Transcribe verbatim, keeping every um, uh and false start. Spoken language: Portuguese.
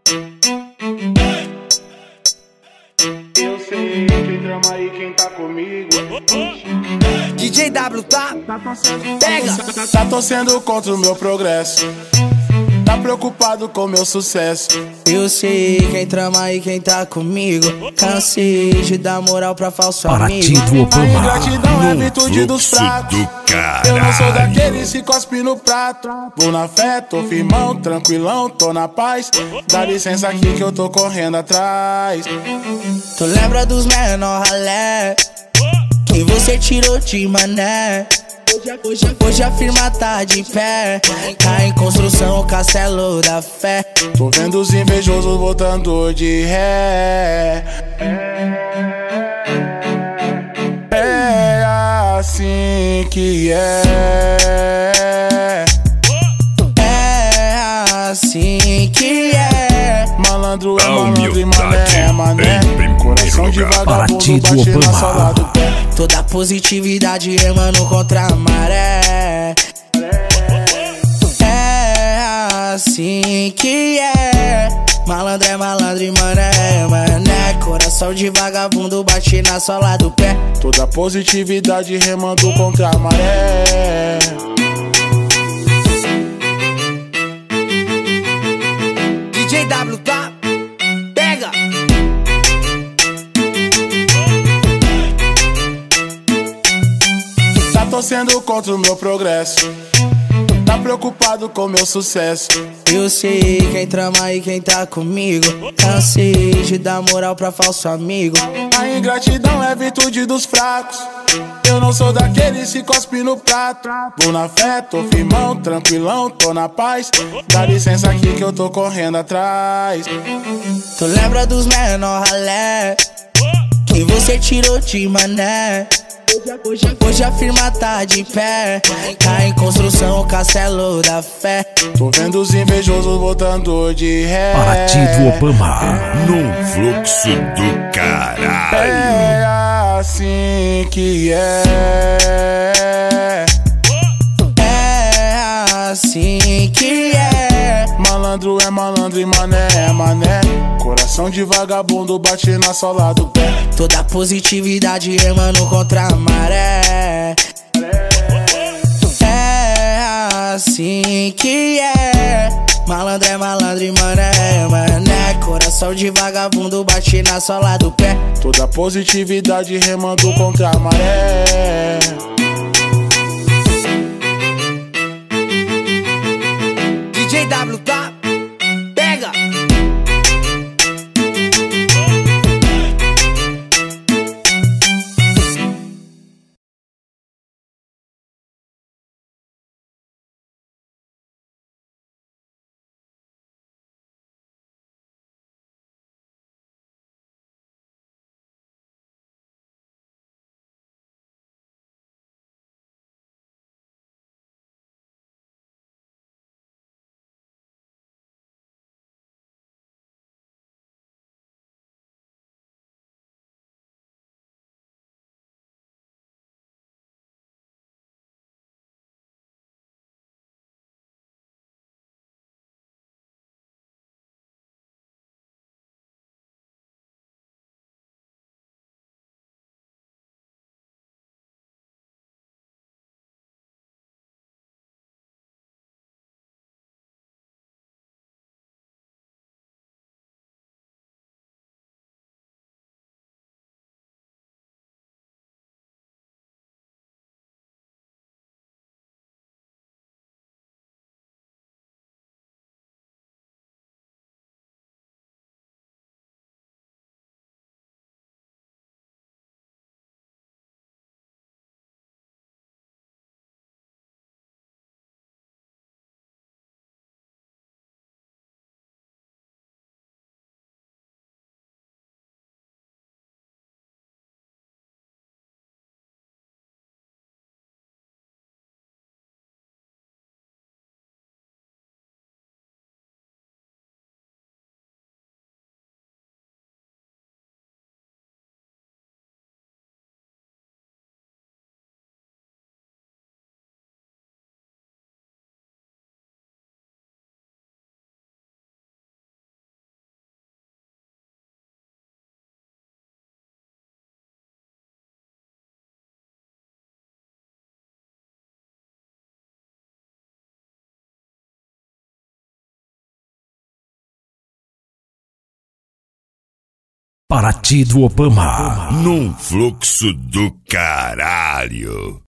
Eu sei quem trama e quem tá comigo. D J W, tá? Pega! Tá, tá torcendo contra o meu progresso. Tá preocupado com meu sucesso. Eu sei quem trama e quem tá comigo. Cansei de dar moral pra falso amigo. Partido A Obama. ingratidão é No virtude dos fluxo fracos. do Eu não sou caralho. daqueles que cospe no prato. Vou na fé, tô firmão, tranquilão, tô na paz. Dá licença aqui que eu tô correndo atrás. Tu lembra dos menor ralé que você tirou de mané? Hoje, hoje a firma tá de pé. Tá em construção o castelo da fé. Tô vendo os invejosos voltando de ré. É assim que é. É assim que é. Malandro é A malandro e humildade mané é mané. em primeiro Coração de lugar. vagabundo Partido bate na Obama. sola do pé. Toda positividade remando contra a maré. É assim que é. Malandro é malandro e mané é mané. Coração de vagabundo bate na sola do pé. Toda positividade remando contra a maré. D J W, tá? Pega! Tá torcendo contra o meu progresso. Tá preocupado com meu sucesso. Eu sei quem trama e quem tá comigo. Cansei de dar moral pra falso amigo. A ingratidão é virtude dos fracos. Eu não sou daqueles que cospe no prato. Vou na fé, tô firmão, tranquilão, tô na paz. Dá licença aqui que eu tô correndo atrás. Tu lembra dos menor ralé que você tirou de mané? Hoje, hoje a firma tá de pé. Tá em construção o castelo da fé. Tô vendo os invejosos voltando de ré. Partido Obama. No fluxo do caralho. É assim que é. É assim que é. Malandro é malandro e mané é mané. Coração de vagabundo bate na sola do pé. Toda positividade remando contra a maré. É assim que é. Malandro é malandro e mané é mané. Coração de vagabundo bate na sola do pé. Toda positividade remando contra a maré. D J W, tá? Pega! Paraty do Obama, num fluxo do caralho.